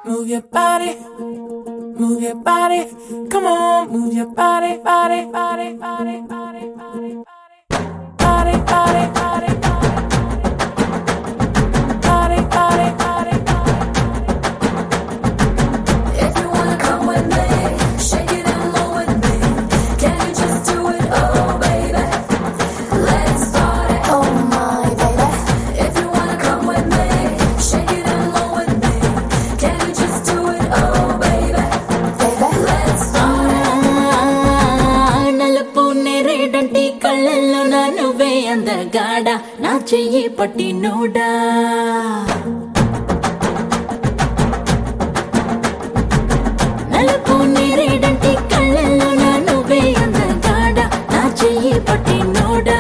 Move your body, move your body. Come on, move your body, body, body, body, body, body, body, body, body, body, body, body, body, body. If you wanna come with me, shake it and roll with me. Can you just do it, oh baby? Let's party, oh my baby. If you wanna come with me, shake it and roll with me. Can you just do it, oh baby? Let's party. నలుపు నేరేడంటి కళ్ళల్లో నా నువ్వే అందగాడ నా చెయ్యి పట్టి NUDA నలుపు నేరేడంటి కళ్ళల్లో నా నువ్వే అందగాడ నా చెయ్యి పట్టి నూడా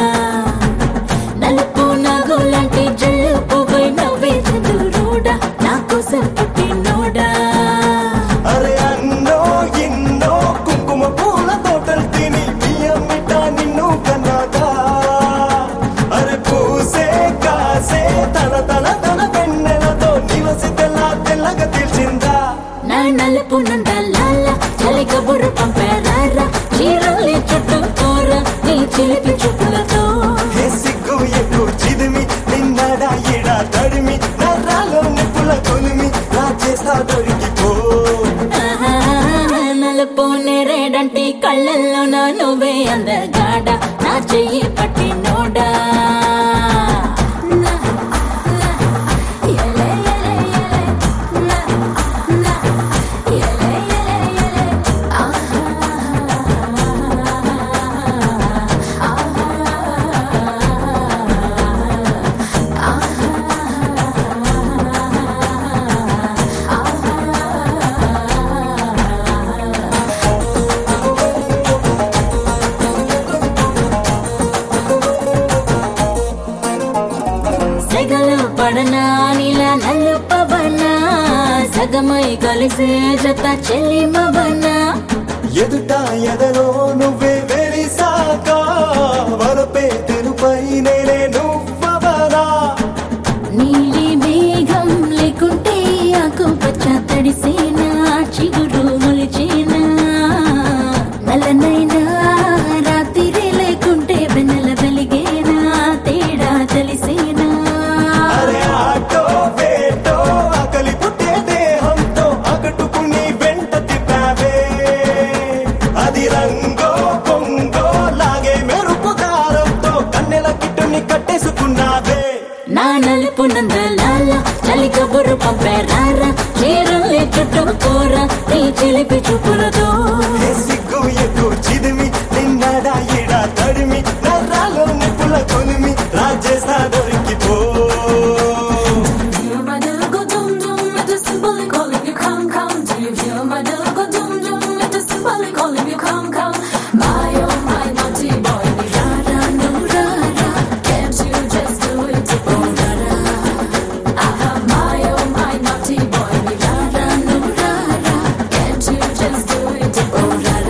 నలుపు నాగులాంటి జల్లు పువ్వై నవ్వే చంద్రుడా నా కోసం పుట్టి నూడా అరే అన్నో ఎన్నో కుంకుమ పూల తోటలు తిని బియ్యమిట నిన్ను కన్నాగా అరే పూసే కాసే తన వెన్నెలతో నిలసి తెల్లగా తెలిసిందా నా నలుపు నందలాల చలి కబురు పంపారా చీరలే చుట్టూ కూర నీ చిలిపి చూపులతో హే సిగ్గు ఎక్కు చిదిమి నిన్నడా ఎడా తడిమి నర్రాలో నిప్పుల కొలిమి నా చేస్తా దొరికిపో ఆహా, నలుపు నేరేడంటి కళ్ళల్లో నా నువ్వే అందగాడ నా చెయ్యి పట్టి నోడా సెగలు పడనా నీలా నలుపవనా సగమై కలిసే జత చెల్లిమవనా ఎదుట ఎదలో నువ్వే వెలిసాక వరపే తెరుపై నేనే నువ్వవనా నీలి మేఘం లేకుంటే ఆకుపచ్చ తడిసేనా చిగురు మొలిచేనా నల్లనైనా రాత్రి లేకుంటే వెన్నెల వెలిగేనా తేడా తెలిసేనా అరే ఆటో వేటో ఆకలి పుట్టే దేహంతో అకటుకుని వెంట తిప్పావే అది రంగో పొంగో లాగే మెరుపు కారంతో కన్నెల కిట్టుని కట్టేసుకున్నావే నా నలుపు నందలాల చలి కబురు పంపారా చీరలే చుట్టూ కూర నీ చిలిపి చూపులతో హే సిగ్గు ఎక్కు చిదిమి నిన్నడా ఎడా తడిమి నర్రాలో నిప్పుల కొలిమి రాజేసా దొరికిపో Hear my little go dum dum, it is simply calling you come come. Do you hear my little go dum dum, it is simply calling you come come. My oh my naughty boy, me rara no rara, can't you just do it oh rara? Aha, my oh my naughty boy, me rara no rara, can't you just do it oh rara?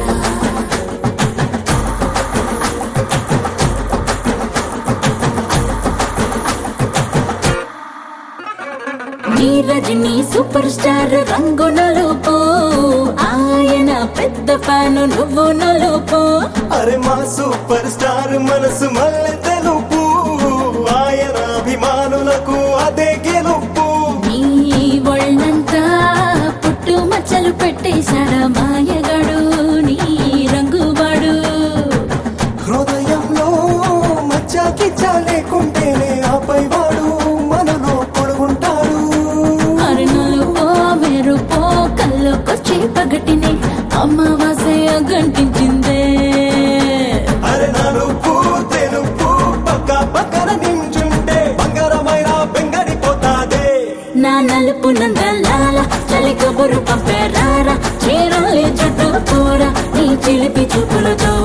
నీ Rajani super star రంగు నలుపు ఆయన పెద్ద fan నువ్వు నలుపు అరే మా super star మనసు మల్లె తెలుపు ఆయన అభిమానులకు అదే గెలుపు నీ ఒళ్ళంతా పుట్టు మచ్చలు పెట్టేశాడా మాయగాడు నీ రంగువాడు హృదయంలో మచ్చాకి లేకుంటేనే ఆపై వాడు మనలో పొడుగుంటాడు అరుణులుపో మెరుపో కళ్ళకొచ్చి పగటిని అమావాస్య గంటించిందే అరే నలుపు తెలుపు పక్కన నించుంటే బంగారమైన బెంగడిపోతాదే నా నలుపు నందలాల చలి కబురు పంపారా చీరలే చుట్టూ కూర నీ చిలిపి చూపులతో